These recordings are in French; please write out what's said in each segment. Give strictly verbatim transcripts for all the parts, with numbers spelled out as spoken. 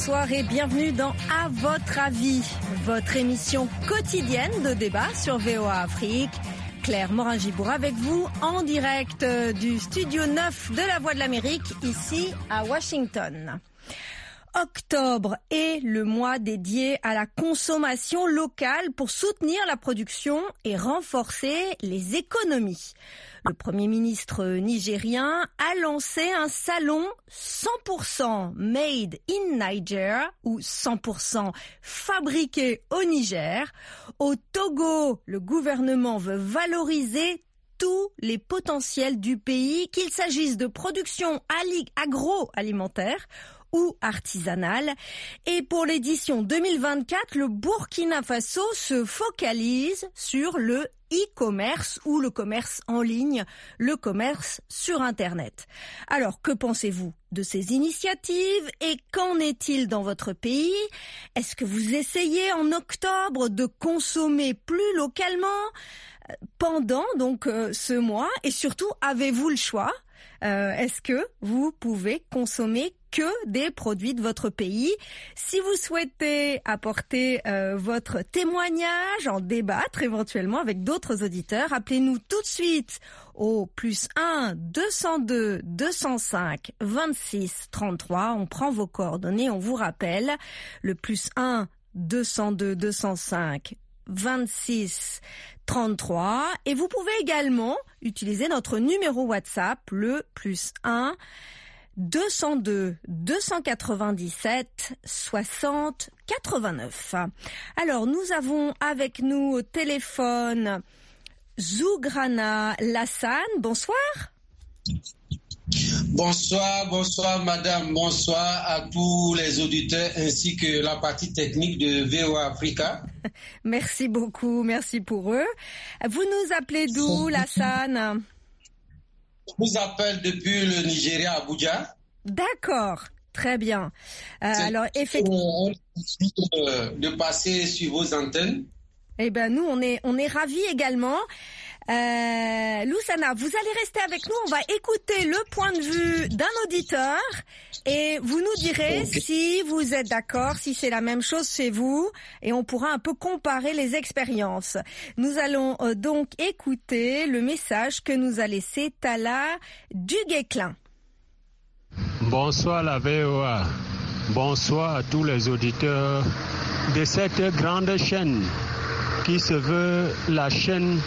bonsoir et bienvenue dans À votre avis, votre émission quotidienne de débat sur V O A Afrique. Claire Morin-Gibour avec vous en direct du studio neuf de la Voix de l'Amérique ici à Washington. Octobre est le mois dédié à la consommation locale pour soutenir la production et renforcer les économies. Le Premier ministre nigérien a lancé un salon cent pour cent made in Niger ou cent pour cent fabriqué au Niger. Au Togo, le gouvernement veut valoriser tous les potentiels du pays, qu'il s'agisse de production agroalimentaire ou artisanale. Et pour l'édition deux mille vingt-quatre, le Burkina Faso se focalise sur le e-commerce ou le commerce en ligne, le commerce sur Internet. Alors, que pensez-vous de ces initiatives et qu'en est-il dans votre pays? Est-ce que vous essayez en octobre de consommer plus localement pendant donc euh, ce mois? Et surtout, avez-vous le choix? Euh, est-ce que vous pouvez consommer que des produits de votre pays? Si vous souhaitez apporter euh, votre témoignage, en débattre éventuellement avec d'autres auditeurs, appelez-nous tout de suite au plus un deux cent deux deux cent cinq vingt-six trente-trois. On prend vos coordonnées, on vous rappelle le plus un deux cent deux deux cent cinq vingt-six trente-trois, et vous pouvez également utiliser notre numéro WhatsApp, le plus un deux cent deux deux cent quatre-vingt-dix-sept soixante quatre-vingt-neuf. Alors, nous avons avec nous au téléphone Zougrana Lassane. Bonsoir. Bonsoir, bonsoir madame, bonsoir à tous les auditeurs ainsi que la partie technique de V O A Africa. Merci beaucoup, merci pour eux. Vous nous appelez d'où, Lassane? Je vous appelle depuis le Nigeria, Abuja. D'accord, très bien. Euh, alors, effectivement, de, de passer sur vos antennes. Eh ben nous, on est on est ravis également. Euh, Loussana, vous allez rester avec nous. On va écouter le point de vue d'un auditeur et vous nous direz okay. si vous êtes d'accord, si c'est la même chose chez vous, et on pourra un peu comparer les expériences. Nous allons euh, donc écouter le message que nous a laissé Tala Duguesclin. Bonsoir la V O A. Bonsoir à tous les auditeurs de cette grande chaîne qui se veut la chaîne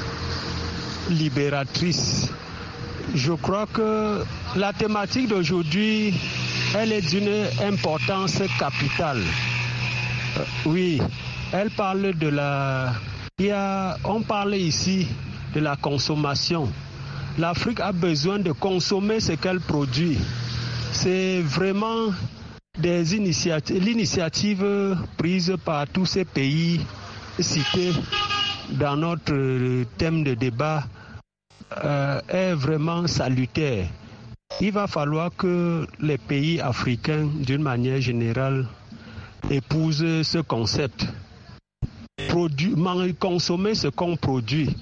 libératrice. Je crois que la thématique d'aujourd'hui, elle est d'une importance capitale. Euh, oui, elle parle de la... Il y a... On parle ici de la consommation. L'Afrique a besoin de consommer ce qu'elle produit. C'est vraiment des initiatives, l'initiative prise par tous ces pays cités dans notre thème de débat euh, est vraiment salutaire. Il va falloir que les pays africains, d'une manière générale, épousent ce concept. Produit, consommer ce qu'on produit.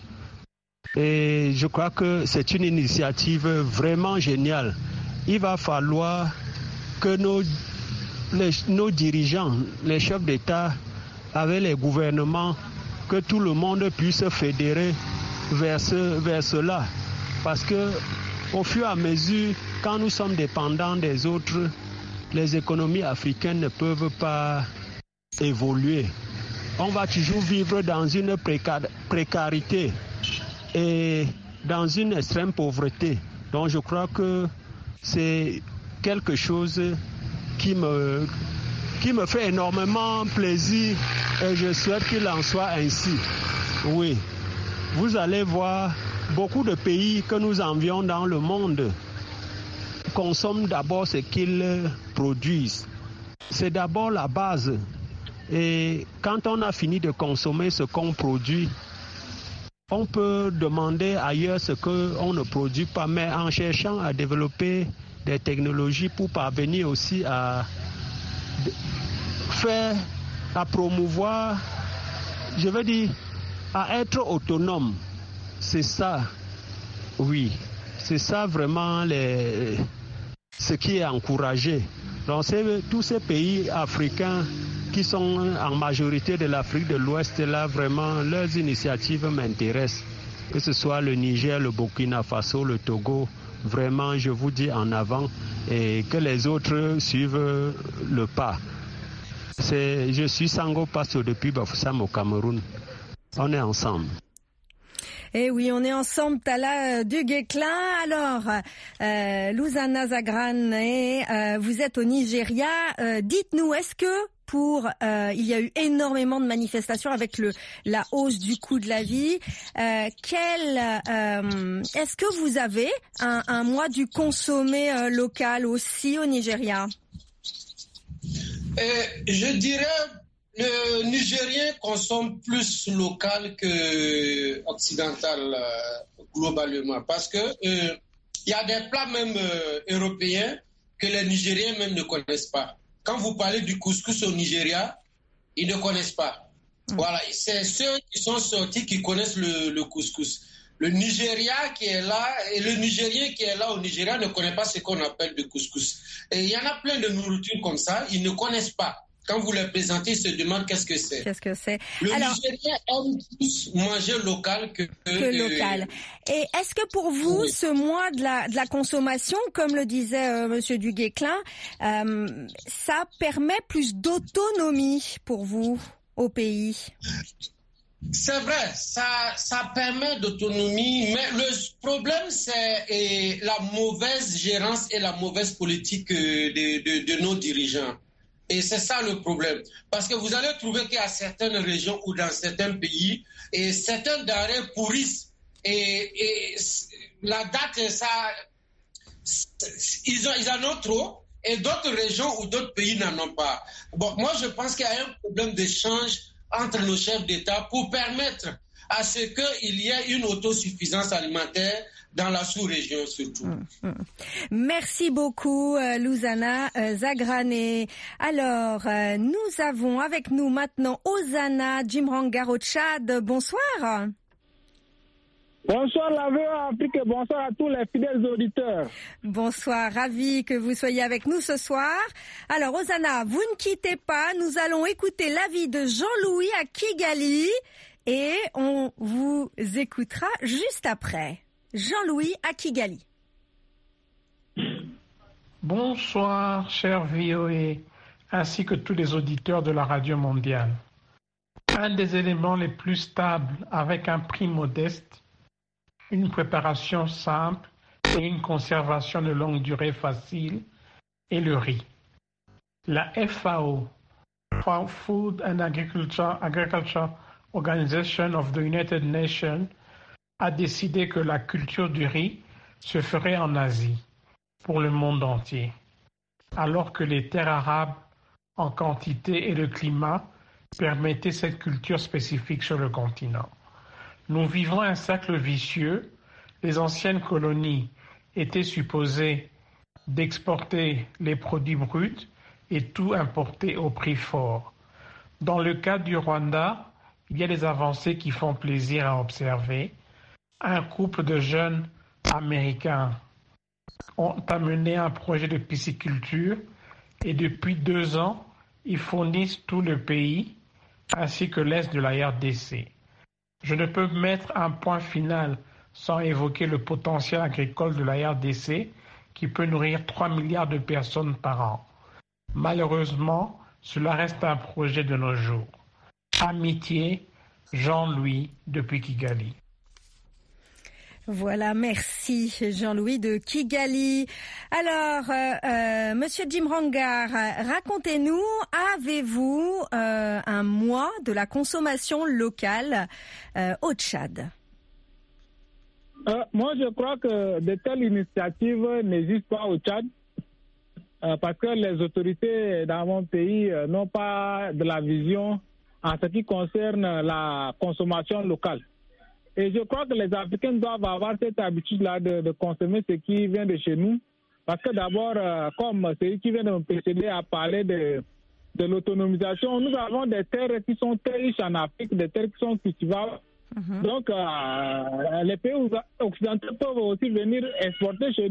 Et je crois que c'est une initiative vraiment géniale. Il va falloir que nos, les, nos dirigeants, les chefs d'État, avec les gouvernements, que tout le monde puisse fédérer vers, ce, vers cela. Parce que au fur et à mesure, quand nous sommes dépendants des autres, les économies africaines ne peuvent pas évoluer. On va toujours vivre dans une précar- précarité et dans une extrême pauvreté. Donc je crois que c'est quelque chose qui me... qui me fait énormément plaisir et je souhaite qu'il en soit ainsi. Oui, vous allez voir beaucoup de pays que nous envions dans le monde consomment d'abord ce qu'ils produisent. C'est d'abord la base. Et quand on a fini de consommer ce qu'on produit, on peut demander ailleurs ce qu'on ne produit pas, mais en cherchant à développer des technologies pour parvenir aussi à faire, à promouvoir, je veux dire, à être autonome. C'est ça, oui, c'est ça vraiment les, ce qui est encouragé. Donc c'est, tous ces pays africains qui sont en majorité de l'Afrique de l'Ouest, là vraiment leurs initiatives m'intéressent. Que ce soit le Niger, le Burkina Faso, le Togo, vraiment je vous dis en avant et que les autres suivent le pas. C'est, je suis Sango Passo depuis Bafoussam au Cameroun. On est ensemble. Eh oui, on est ensemble, Talla Duguesclin. Alors, euh, Louzana Zagrane, euh, vous êtes au Nigeria. Euh, dites-nous, est-ce que pour euh, il y a eu énormément de manifestations avec le la hausse du coût de la vie. Euh, quel euh, est-ce que vous avez un, un mois du consommé euh, local aussi au Nigeria? Euh, je dirais le Nigérien consomme plus local que occidental euh, globalement parce que il euh, y a des plats même euh, européens que les Nigériens même ne connaissent pas. Quand vous parlez du couscous au Nigeria, ils ne connaissent pas. Mmh. Voilà, c'est ceux qui sont sortis qui connaissent le, le couscous. Le Nigeria qui est là, et le Nigérien qui est là au Nigeria ne connaît pas ce qu'on appelle le couscous. Et il y en a plein de nourritures comme ça, ils ne connaissent pas. Quand vous les présentez, ils se demandent qu'est-ce que c'est. Qu'est-ce que c'est? Le Alors, Nigérien aime plus manger local que... que euh, local. Et est-ce que pour vous, oui. ce mois de la, de la consommation, comme le disait euh, Monsieur Duguesclin, euh, ça permet plus d'autonomie pour vous au pays? C'est vrai, ça, ça permet d'autonomie, mais le problème, c'est et, la mauvaise gérance et la mauvaise politique de, de, de nos dirigeants. Et c'est ça le problème. Parce que vous allez trouver qu'il y a certaines régions ou dans certains pays, et certains denrées pourrissent. Et, et la date, ça, ils, ont, ils en ont trop, et d'autres régions ou d'autres pays n'en ont pas. Bon, moi, je pense qu'il y a un problème d'échange entre nos chefs d'État pour permettre à ce qu'il y ait une autosuffisance alimentaire dans la sous-région surtout. Mmh, mmh. Merci beaucoup, euh, Louzana euh, Zagrane. Alors, euh, nous avons avec nous maintenant Ozana Djimrangar au Tchad. Bonsoir. Bonsoir la V O A Afrique et bonsoir à tous les fidèles auditeurs. Bonsoir, ravi que vous soyez avec nous ce soir. Alors Ozana, vous ne quittez pas, nous allons écouter l'avis de Jean-Louis à Kigali et on vous écoutera juste après. Jean-Louis à Kigali. Bonsoir, cher V O A, ainsi que tous les auditeurs de la radio mondiale. Un des éléments les plus stables avec un prix modeste, une préparation simple et une conservation de longue durée facile est le riz. La F A O, Food and Agriculture, Agriculture Organization of the United Nations, a décidé que la culture du riz se ferait en Asie, pour le monde entier, alors que les terres arables en quantité et le climat permettaient cette culture spécifique sur le continent. Nous vivons un cercle vicieux. Les anciennes colonies étaient supposées d'exporter les produits bruts et tout importer au prix fort. Dans le cas du Rwanda, il y a des avancées qui font plaisir à observer. Un couple de jeunes Américains ont amené un projet de pisciculture et depuis deux ans, ils fournissent tout le pays ainsi que l'est de la R D C. Je ne peux mettre un point final sans évoquer le potentiel agricole de la R D C qui peut nourrir trois milliards de personnes par an. Malheureusement, cela reste un projet de nos jours. Amitié, Jean-Louis depuis Kigali. Voilà, merci Jean-Louis de Kigali. Alors, euh, euh, Monsieur Djimrangar, racontez-nous, avez-vous euh, un mois de la consommation locale euh, au Tchad? euh, Moi, je crois que de telles initiatives n'existent pas au Tchad euh, parce que les autorités dans mon pays euh, n'ont pas de la vision en ce qui concerne la consommation locale. Et je crois que les Africains doivent avoir cette habitude-là de, de consommer ce qui vient de chez nous. Parce que d'abord, euh, comme celui qui vient de me précéder a parlé de, de l'autonomisation, nous avons des terres qui sont très riches en Afrique, des terres qui sont cultivables. Mm-hmm. Donc, euh, les pays occidentaux peuvent aussi venir exporter chez nous.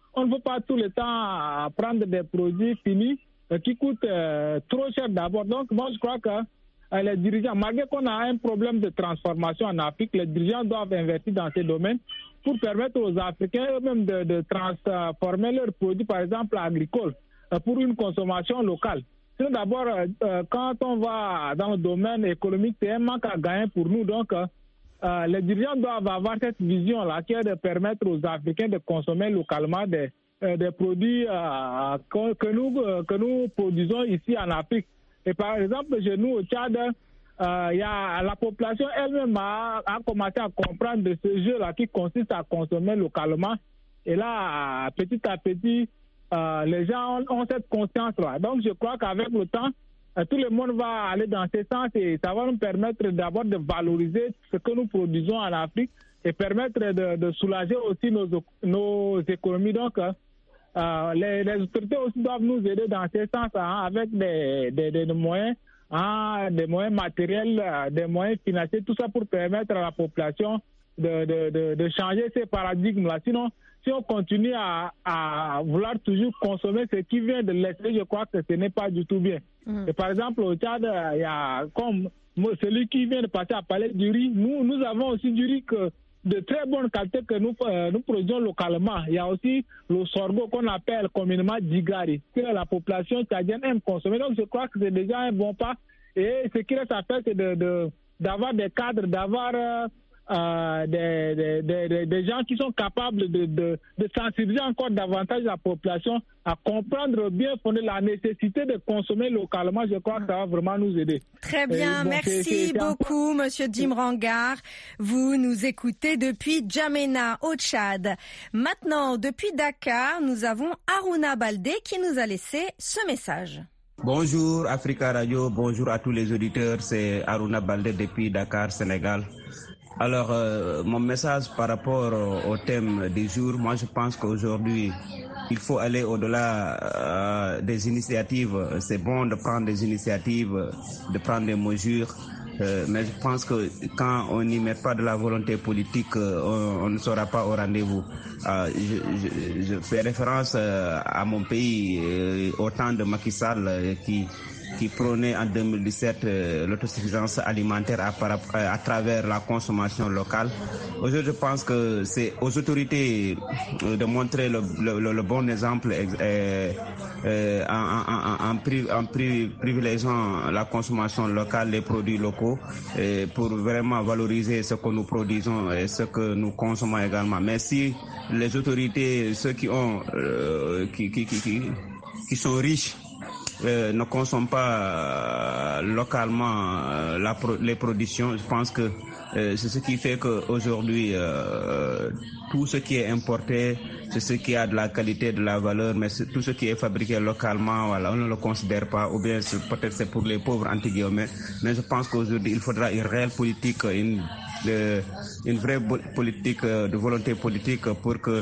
on ne veut pas tout le temps prendre des produits finis euh, qui coûtent euh, trop cher d'abord. Donc moi je crois que euh, les dirigeants, malgré qu'on a un problème de transformation en Afrique, les dirigeants doivent investir dans ces domaines pour permettre aux Africains eux-mêmes de, de transformer leurs produits, par exemple agricoles, euh, pour une consommation locale. Sinon d'abord, euh, quand on va dans le domaine économique, c'est un manque à gagner pour nous. Donc euh, euh, les dirigeants doivent avoir cette vision-là qui est de permettre aux Africains de consommer localement des, euh, des produits euh, que, que, nous, euh, que nous produisons ici en Afrique. Et par exemple, chez nous au Tchad, euh, y a, la population elle-même a, a commencé à comprendre de ce jeu-là qui consiste à consommer localement. Et là, petit à petit, euh, les gens ont, ont cette conscience-là. Donc je crois qu'avec le temps, euh, tout le monde va aller dans ce sens et ça va nous permettre d'abord de valoriser ce que nous produisons en Afrique et permettre de, de soulager aussi nos, nos économies. Donc, euh, Euh, les, les autorités aussi doivent nous aider dans ce sens hein, avec des, des, des moyens, hein, des moyens matériels, des moyens financiers, tout ça pour permettre à la population de, de, de, de changer ces paradigmes-là. Sinon, si on continue à, à vouloir toujours consommer ce qui vient de l'extérieur, je crois que ce n'est pas du tout bien. Mmh. Et par exemple, au Tchad, il y a comme celui qui vient de passer à parler du riz. Nous, nous avons aussi du riz que de très bonne qualité que nous, euh, nous produisons localement. Il y a aussi le sorgho qu'on appelle communément digari, que la population tchadienne aime consommer. Donc je crois que c'est déjà un bon pas. Et ce qui reste à faire, c'est de, de, d'avoir des cadres, d'avoir euh, euh, des, des, des, des gens qui sont capables de, de, de sensibiliser encore davantage la population à comprendre bien fondé la nécessité de consommer localement. Je crois que ça va vraiment nous aider. Très bien, bon, merci c'est, c'est beaucoup, Monsieur Jim Rangar. Vous nous écoutez depuis Djamena, au Tchad. Maintenant, depuis Dakar, nous avons Aruna Baldé qui nous a laissé ce message. Bonjour Africa Radio, bonjour à tous les auditeurs, c'est Aruna Baldé depuis Dakar, Sénégal. Alors, euh, mon message par rapport au, au thème du jour, moi je pense qu'aujourd'hui, il faut aller au-delà euh, des initiatives. C'est bon de prendre des initiatives, de prendre des mesures, euh, mais je pense que quand on n'y met pas de la volonté politique, euh, on, on ne sera pas au rendez-vous. Euh, je, je, je fais référence euh, à mon pays, euh, au temps de Macky Sall, euh, qui qui prônait en deux mille dix-sept euh, l'autosuffisance alimentaire à, à, à travers la consommation locale. Aujourd'hui, je pense que c'est aux autorités euh, de montrer le, le, le bon exemple euh, euh, en, en, en, pri, en pri, privilégiant la consommation locale, les produits locaux, euh, pour vraiment valoriser ce que nous produisons et ce que nous consommons également. Mais si les autorités, ceux qui ont, euh, qui, qui, qui, qui, qui sont riches, Euh, ne consomment pas euh, localement euh, la pro- les productions, je pense que euh, c'est ce qui fait qu'aujourd'hui euh, tout ce qui est importé, c'est ce qui a de la qualité, de la valeur, mais tout ce qui est fabriqué localement, voilà, on ne le considère pas, ou bien c'est, peut-être c'est pour les pauvres entre guillemets, mais je pense qu'aujourd'hui il faudra une réelle politique, une, de, une vraie politique de volonté politique pour que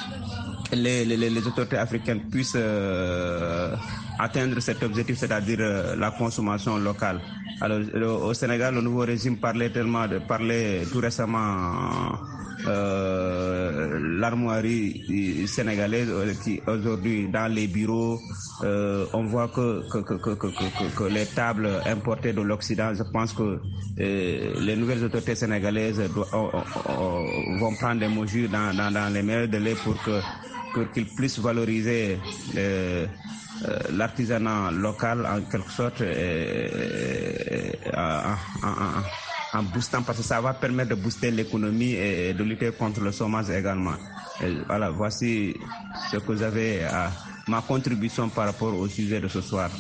les, les, les autorités africaines puissent euh, atteindre cet objectif, c'est-à-dire euh, la consommation locale. Alors, le, au Sénégal, le nouveau régime parlait tellement de parlait tout récemment euh, l'armoirie sénégalaise qui aujourd'hui dans les bureaux, euh, on voit que que, que que que que les tables importées de l'Occident. Je pense que euh, les nouvelles autorités sénégalaises doivent, oh, oh, oh, vont prendre des mesures dans dans, dans les meilleurs délais pour que pour qu'ils puissent valoriser euh, euh, l'artisanat local en quelque sorte, euh, en, en, en boostant, parce que ça va permettre de booster l'économie et de lutter contre le chômage également. Et voilà, voici ce que j'avais à ma contribution par rapport au sujet de ce soir.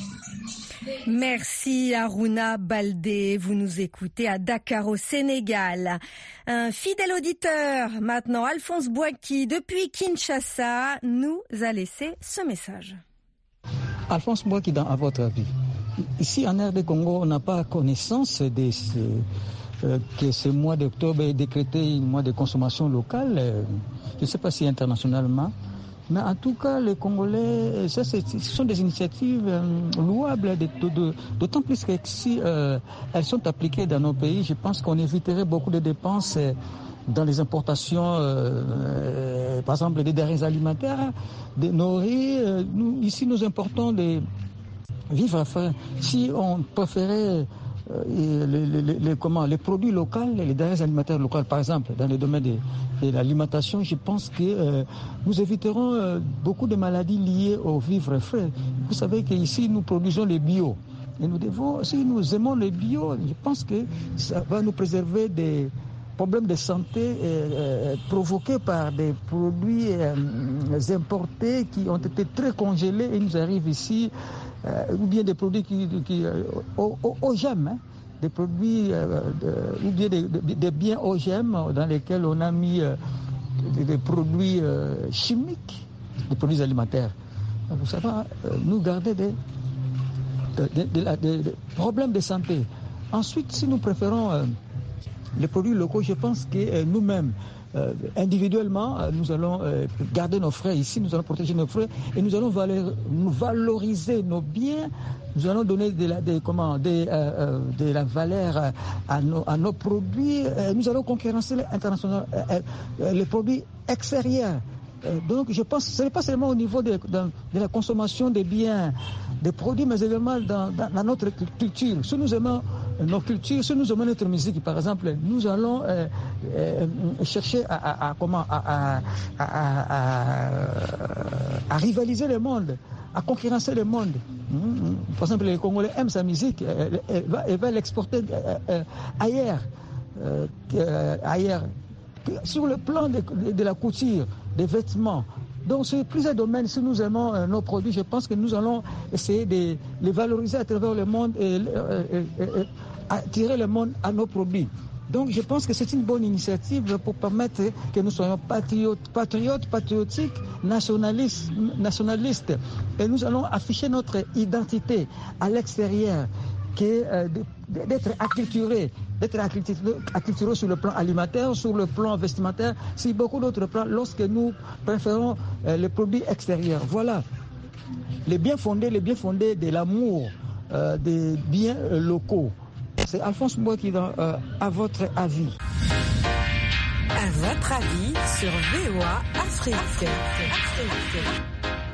Merci Aruna Baldé, vous nous écoutez à Dakar au Sénégal. Un fidèle auditeur, maintenant Alphonse Bouaki, depuis Kinshasa, nous a laissé ce message. Alphonse Bouaki, dans, à votre avis, ici en R D Congo, on n'a pas connaissance de ce, euh, que ce mois d'octobre est décrété un mois de consommation locale, euh, je ne sais pas si internationalement. Mais en tout cas, les Congolais, ça, c'est, ce sont des initiatives euh, louables, de, de, de, d'autant plus que si euh, elles sont appliquées dans nos pays, je pense qu'on éviterait beaucoup de dépenses dans les importations, euh, euh, par exemple, des denrées alimentaires, des nourris. Euh, nous, ici, nous importons des vivres à frais. Si on préférait euh, les, les, les, comment, les produits locaux, les denrées alimentaires locales, par exemple, dans le domaine de, de l'alimentation, je pense que euh, nous éviterons euh, beaucoup de maladies liées aux vivres frais. Vous savez qu'ici, nous produisons les bio. Et nous devons, si nous aimons le bio, je pense que ça va nous préserver des problèmes de santé euh, provoqués par des produits euh, importés qui ont été très congelés et nous arrivent ici, euh, ou bien des produits qui, qui euh, O G M, hein, des produits, euh, de, ou bien des, des, des biens O G M dans lesquels on a mis euh, des, des produits euh, chimiques, des produits alimentaires. Donc, ça va euh, nous garder des Des de, de, de problèmes de santé. Ensuite, si nous préférons euh, les produits locaux, je pense que euh, nous-mêmes, euh, individuellement, euh, nous allons euh, garder nos frais ici, nous allons protéger nos frais et nous allons valeur, nous valoriser nos biens, nous allons donner de la, de, comment, de, euh, euh, de la valeur à nos, à nos produits, euh, nous allons concurrencer international, euh, euh, les produits extérieurs. Donc je pense que ce n'est pas seulement au niveau de, de, de la consommation des biens, des produits, mais également dans, dans, dans notre culture. Si nous aimons nos cultures, si nous aimons notre musique, par exemple, nous allons euh, euh, chercher à, à, à, comment, à, à, à, à, à rivaliser le monde, à concurrencer le monde. Par exemple, les Congolais aiment sa musique, elle, elle va l'exporter ailleurs, euh, ailleurs. Sur le plan de, de, de la couture, des vêtements. Donc, sur plusieurs domaines, si nous aimons euh, nos produits, je pense que nous allons essayer de les valoriser à travers le monde et, et, et, et attirer le monde à nos produits. Donc, je pense que c'est une bonne initiative pour permettre que nous soyons patriotes, patriotes patriotiques, nationalistes, nationalistes. Et nous allons afficher notre identité à l'extérieur, que euh, d'être acculturé, d'être acculturé sur le plan alimentaire, sur le plan vestimentaire, sur beaucoup d'autres plans, lorsque nous préférons euh, les produits extérieurs. Voilà, les biens fondés, les biens fondés de l'amour euh, des biens euh, locaux. C'est Alphonse Mboua qui est dans euh, à votre avis. À votre avis sur V O A Afrique. Afrique. Afrique.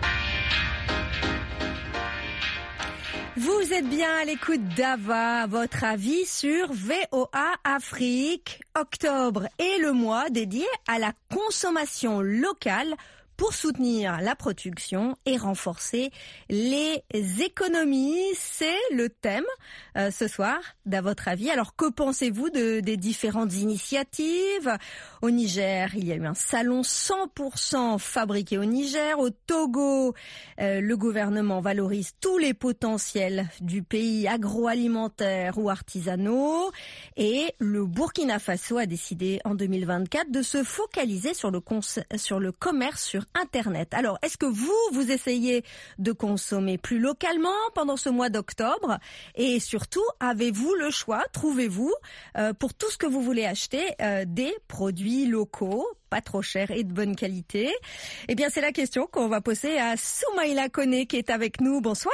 Vous êtes bien à l'écoute d'Ava, à votre avis sur V O A Afrique. Octobre est le mois dédié à la consommation locale pour soutenir la production et renforcer les économies. C'est le thème euh, ce soir d'à votre avis. Alors que pensez-vous de, des différentes initiatives? Au Niger, il y a eu un salon cent pour cent fabriqué au Niger. Au Togo, euh, le gouvernement valorise tous les potentiels du pays agroalimentaires ou artisanaux. Et le Burkina Faso a décidé en deux mille vingt-quatre de se focaliser sur le, cons- sur le commerce sur Internet. Alors, est-ce que vous, vous essayez de consommer plus localement pendant ce mois d'octobre? Et surtout, avez-vous le choix, trouvez-vous, euh, pour tout ce que vous voulez acheter, euh, des produits locaux, pas trop chers et de bonne qualité? Eh bien, c'est la question qu'on va poser à Soumaïla Koné qui est avec nous. Bonsoir.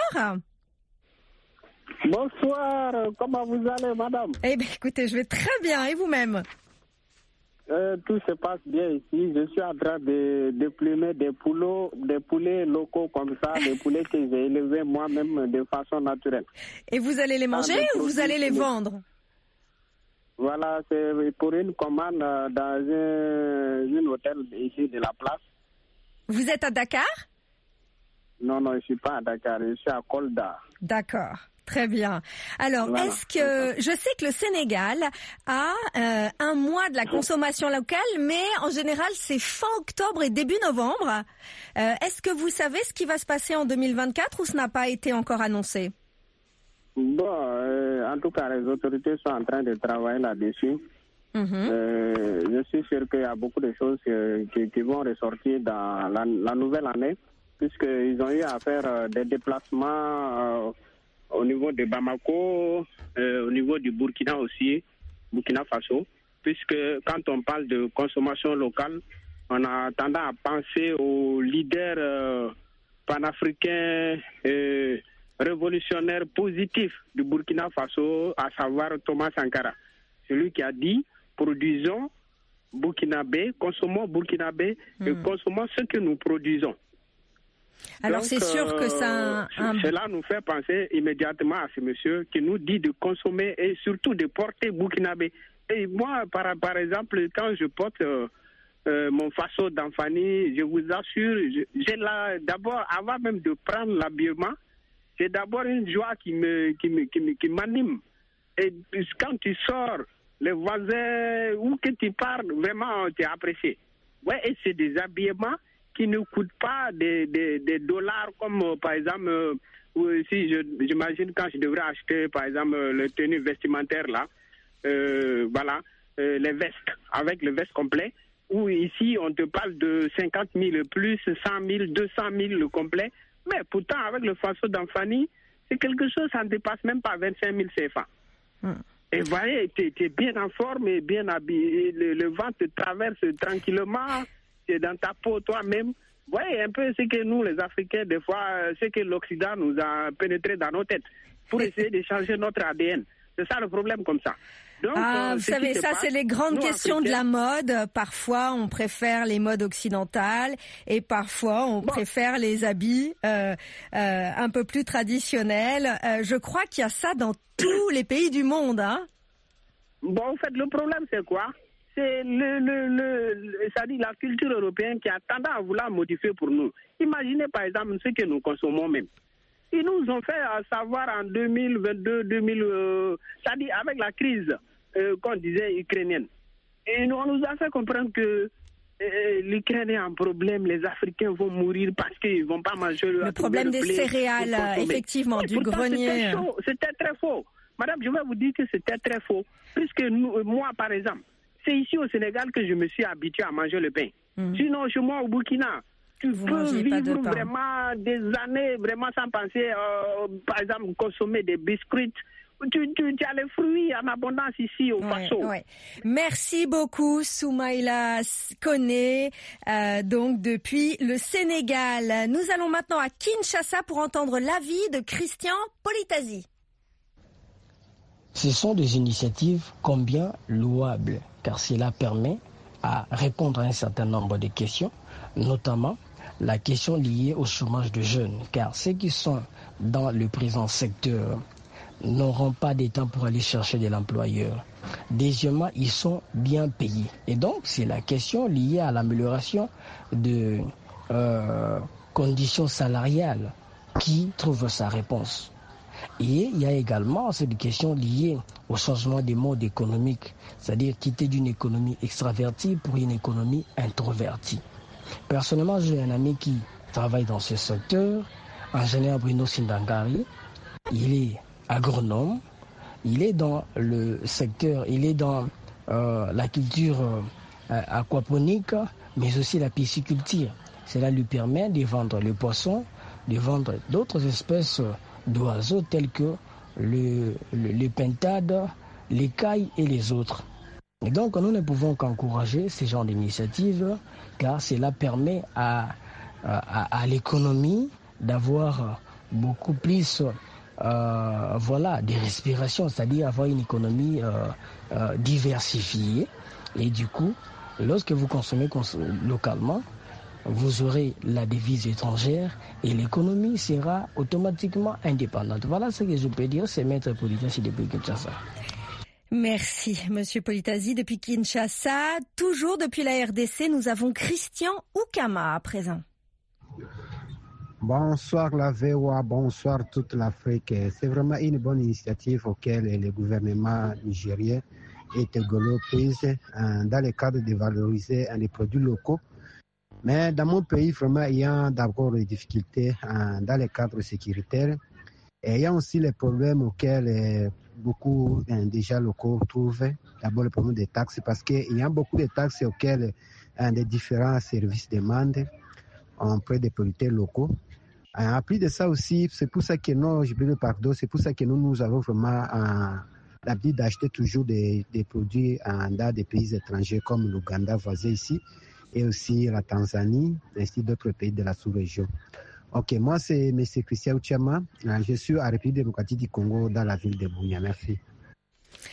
Bonsoir, comment vous allez, madame? Eh bien, écoutez, je vais très bien, et vous-même? Euh, tout se passe bien ici. Je suis en train de déplumer des poulets, des poulets locaux comme ça, des poulets que j'ai élevés moi-même de façon naturelle. Et vous allez les manger ah, ou vous allez les vendre? Voilà, c'est pour une commande dans un, un hôtel ici de la place. Vous êtes à Dakar? Non, non, je ne suis pas à Dakar, je suis à Kolda. D'accord. Très bien. Alors, voilà. Est-ce que je sais que le Sénégal a euh, un mois de la consommation locale, mais en général c'est fin octobre et début novembre. Euh, est-ce que vous savez ce qui va se passer en deux mille vingt-quatre ou ce n'a pas été encore annoncé? Bon, euh, en tout cas, les autorités sont en train de travailler là-dessus. Mm-hmm. Euh, je suis sûr qu'il y a beaucoup de choses euh, qui, qui vont ressortir dans la, la nouvelle année, puisqu'ils ont eu à faire euh, des déplacements. Euh, au niveau de Bamako, euh, au niveau du Burkina aussi, Burkina Faso, puisque quand on parle de consommation locale, on a tendance à penser aux leaders euh, panafricains euh, révolutionnaires positifs du Burkina Faso, à savoir Thomas Sankara. Celui qui a dit « produisons burkinabés, consommons burkinabés mmh. et consommons ce que nous produisons. Alors Donc, c'est sûr euh, que ça... Un... Cela nous fait penser immédiatement à ce monsieur qui nous dit de consommer et surtout de porter burkinabé. Et moi, par, par exemple, quand je porte euh, euh, mon faso d'Anfani, je vous assure, j'ai là, d'abord, avant même de prendre l'habillement, c'est d'abord une joie qui me, qui me, qui me, qui m'anime. Et quand tu sors, les voisins, où que tu parles, vraiment, tu es apprécié. Ouais, et c'est des habillements qui ne coûtent pas des, des, des dollars comme, euh, par exemple, euh, si je, j'imagine quand je devrais acheter, par exemple, euh, le tenue vestimentaire, là, euh, voilà, euh, les vestes, avec le veste complet, où ici, on te parle de cinquante mille plus, cent mille, deux cent mille le complet, mais pourtant, avec le faso d'Anfani, c'est quelque chose, ça ne dépasse même pas vingt-cinq mille C F A. Hmm. Et vous voyez, tu es bien en forme et bien habillé, le, le vent te traverse tranquillement, tu es dans ta peau toi-même. Vous voyez un peu ce que nous, les Africains, des fois, ce que l'Occident nous a pénétré dans nos têtes pour essayer de changer notre A D N. C'est ça le problème comme ça. Donc, ah, euh, vous savez, ça, passe, c'est les grandes questions Africains, de la mode. Parfois, on préfère les modes occidentales et parfois, on bon. préfère les habits euh, euh, un peu plus traditionnels. Euh, je crois qu'il y a ça dans tous les pays du monde. Hein. Bon, en fait, le problème, c'est quoi? C'est le, le, le, c'est-à-dire la culture européenne qui a tendance à vouloir modifier pour nous. Imaginez, par exemple, ce que nous consommons même. Ils nous ont fait savoir en deux mille vingt-deux, deux mille, euh, c'est-à-dire avec la crise euh, qu'on disait ukrainienne. Et nous, on nous a fait comprendre que euh, l'Ukraine est un problème, les Africains vont mourir parce qu'ils ne vont pas manger le, le problème des céréales, effectivement, oui, du grenier. C'était, chaud, c'était très faux. Madame, je vais vous dire que c'était très faux. Puisque nous, moi, par exemple, c'est ici au Sénégal que je me suis habitué à manger le pain. Mmh. Sinon, chez moi, au Burkina, tu Vous peux vivre vraiment des années, vraiment sans penser, euh, par exemple, consommer des biscuits. Tu, tu, tu as les fruits en abondance ici au Faso. Ouais, ouais. Merci beaucoup, Soumaïla Koné, euh, donc depuis le Sénégal. Nous allons maintenant à Kinshasa pour entendre l'avis de Christian Politasi. Ce sont des initiatives combien louables, car cela permet à répondre à un certain nombre de questions, notamment la question liée au chômage de jeunes, car ceux qui sont dans le présent secteur n'auront pas de temps pour aller chercher de l'employeur. Deuxièmement, ils sont bien payés. Et donc, c'est la question liée à l'amélioration de euh, conditions salariales qui trouve sa réponse. Et il y a également cette question liée au changement des modes économiques, c'est-à-dire quitter d'une économie extravertie pour une économie introvertie. Personnellement, j'ai un ami qui travaille dans ce secteur, ingénieur Bruno Sindangari. Il est agronome, il est dans le secteur, il est dans euh, la culture euh, aquaponique, mais aussi la pisciculture. Cela lui permet de vendre le poisson, de vendre d'autres espèces d'oiseaux tels que le, le, les pintades, les cailles et les autres. Et donc nous ne pouvons qu'encourager ce genre d'initiative car cela permet à, à, à l'économie d'avoir beaucoup plus euh, voilà, des respirations, c'est-à-dire avoir une économie euh, euh, diversifiée. Et du coup, lorsque vous consommez cons- localement, vous aurez la devise étrangère et l'économie sera automatiquement indépendante. Voilà ce que je peux dire, c'est Maître Politasi depuis Kinshasa. Merci, Monsieur Politasi, depuis Kinshasa. Toujours depuis la R D C, nous avons Christian Oukama à présent. Bonsoir la V O A, bonsoir toute l'Afrique. C'est vraiment une bonne initiative auquel le gouvernement nigérien et togolais prise dans le cadre de valoriser les produits locaux. Mais dans mon pays, vraiment, il y a d'abord des difficultés dans le cadre sécuritaire. Et il y a aussi les problèmes auxquels beaucoup déjà locaux trouvent. D'abord, le problème des taxes, parce qu'il y a beaucoup de taxes auxquelles les différents services demandent auprès des producteurs locaux. En plus de ça aussi, c'est pour ça que nous, je le pardon, c'est pour ça que nous, nous avons vraiment l'habitude d'acheter toujours des, des produits dans des pays étrangers comme l'Ouganda voisin ici, et aussi la Tanzanie, ainsi d'autres pays de la sous-région. Ok, moi c'est M. Christian Oukama, je suis à la République démocratique du Congo dans la ville de Bunia. Merci.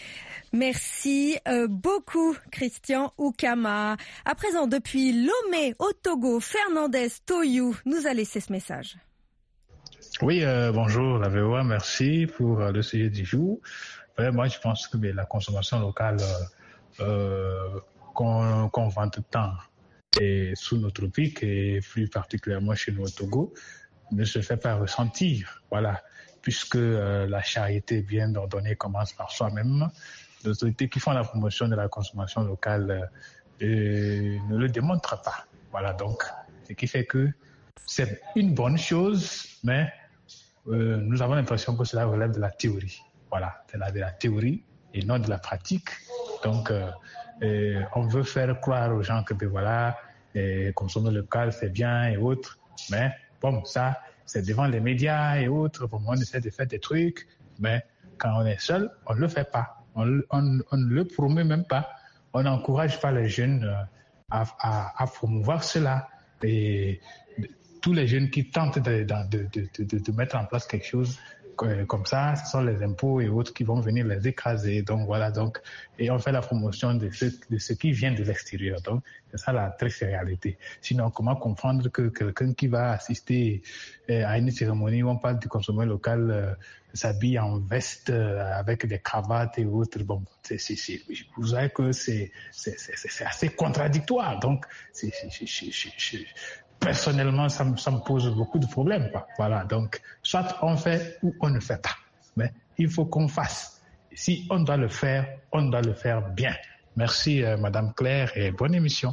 Merci euh, beaucoup, Christian Oukama. À présent, depuis Lomé au Togo, Fernandez Toyou nous a laissé ce message. Oui, euh, bonjour la V O A, merci pour euh, le sujet du jour. Euh, moi, je pense que mais, la consommation locale euh, euh, qu'on, qu'on vante tant et sous nos tropiques et plus particulièrement chez nous au Togo ne se fait pas ressentir. Voilà, puisque euh, la charité bien ordonnée commence par soi-même. Les autorités qui font la promotion de la consommation locale euh, ne le démontrent pas. Voilà, donc, ce qui fait que c'est une bonne chose, mais euh, nous avons l'impression que cela relève de la théorie. Voilà, c'est de la théorie et non de la pratique. Donc, euh, euh, on veut faire croire aux gens que, ben voilà, euh, consommer local, c'est bien et autres. Mais, bon, ça, c'est devant les médias et autres. Bon, on essaie de faire des trucs, mais quand on est seul, on ne le fait pas. On, on, on ne le promeut même pas. On n'encourage pas les jeunes euh, à, à, à promouvoir cela. Et tous les jeunes qui tentent de, de, de, de, de mettre en place quelque chose comme ça, ce sont les impôts et autres qui vont venir les écraser. Donc voilà, donc, et on fait la promotion de ce, de ce qui vient de l'extérieur. Donc c'est ça la triste réalité. Sinon, comment comprendre que quelqu'un qui va assister à une cérémonie où on parle du consommateur local euh, s'habille en veste euh, avec des cravates et autres? Bon, c'est, c'est, c'est, vous savez que c'est, c'est, c'est, c'est assez contradictoire. Donc, c'est, c'est, c'est, c'est, c'est, c'est personnellement, ça me, ça me pose beaucoup de problèmes, quoi. Voilà, donc, soit on fait ou on ne fait pas. Mais il faut qu'on fasse. Si on doit le faire, on doit le faire bien. Merci, euh, Madame Claire, et bonne émission.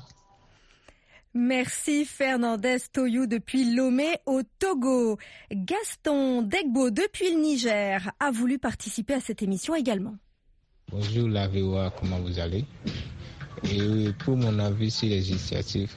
Merci Fernandez Toyou depuis Lomé au Togo. Gaston Degbo depuis le Niger a voulu participer à cette émission également. Bonjour la V O A, comment vous allez? Et pour mon avis sur les initiatives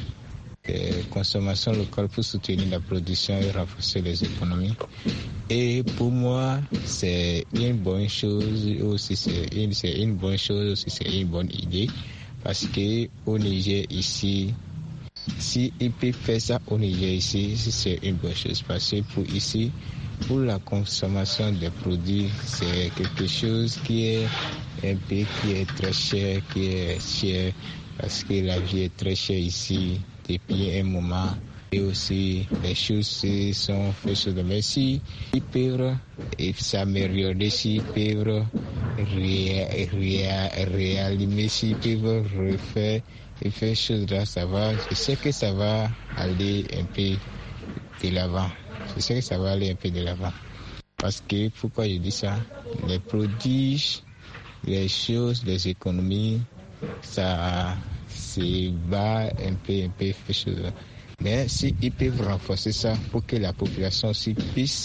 de consommation locale pour soutenir la production et renforcer les économies. Et pour moi, c'est une bonne chose aussi, c'est une, c'est une bonne chose aussi, c'est une bonne idée. Parce que au Niger ici, si ils peuvent faire ça au Niger ici, c'est une bonne chose. Parce que pour ici, pour la consommation des produits, c'est quelque chose qui est un peu qui est très cher, qui est cher, parce que la vie est très chère ici depuis un moment. Et aussi, les choses sont faites sur le Messi. Ils peuvent s'améliorer, s'ils peuvent ré, ré, réanimer, s'ils peuvent refaire et faire choses là, ça va. Je sais que ça va aller un peu de l'avant. Je sais que ça va aller un peu de l'avant. Parce que, pourquoi je dis ça? Les produits, les choses, les économies, ça se bat un peu, un peu fait chose. Mais s'ils peuvent renforcer ça pour que la population aussi puisse,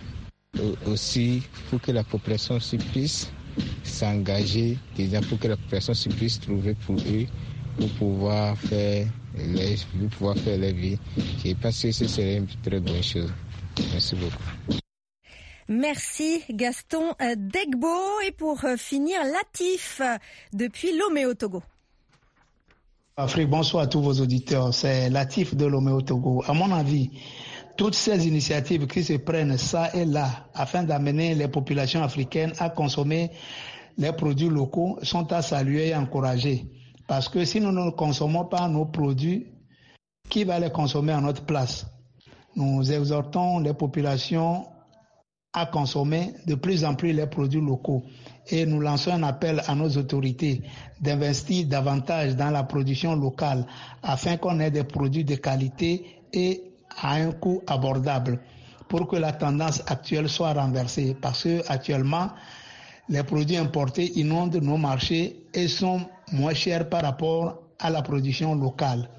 aussi, pour que la population aussi puisse s'engager, déjà pour que la population aussi puisse trouver pour eux, pour pouvoir faire les, pour pouvoir faire la vie. Je pense que ce serait une très bonne chose. Merci beaucoup. Merci Gaston Degbo. Et pour finir, Latif depuis Lomé au Togo. Afrique, bonsoir à tous vos auditeurs. C'est Latif de Lomé au Togo. À mon avis, toutes ces initiatives qui se prennent ça et là afin d'amener les populations africaines à consommer les produits locaux sont à saluer et encourager. Parce que si nous ne consommons pas nos produits, qui va les consommer à notre place? Nous exhortons les populations à consommer de plus en plus les produits locaux. Et nous lançons un appel à nos autorités d'investir davantage dans la production locale afin qu'on ait des produits de qualité et à un coût abordable pour que la tendance actuelle soit renversée. Parce que actuellement, les produits importés inondent nos marchés et sont moins chers par rapport à la production locale.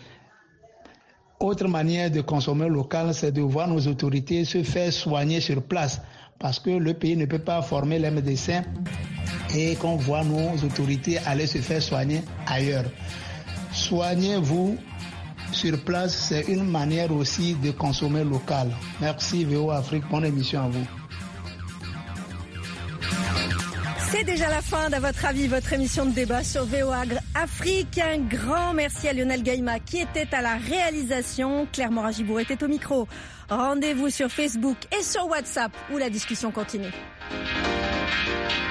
Autre manière de consommer local, c'est de voir nos autorités se faire soigner sur place parce que le pays ne peut pas former les médecins et qu'on voit nos autorités aller se faire soigner ailleurs. Soignez-vous sur place, c'est une manière aussi de consommer local. Merci V O A Afrique, bonne émission à vous. C'est déjà la fin d'À votre avis, votre émission de débat sur V O A Afrique. Un grand merci à Lionel Gaïma qui était à la réalisation. Claire Morin-Gibour était au micro. Rendez-vous sur Facebook et sur WhatsApp où la discussion continue.